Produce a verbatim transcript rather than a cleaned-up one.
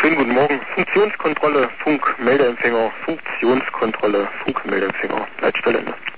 Schönen guten Morgen. Funktionskontrolle, Funkmeldeempfänger, Funktionskontrolle, Funkmeldeempfänger. Leitstelle Ende.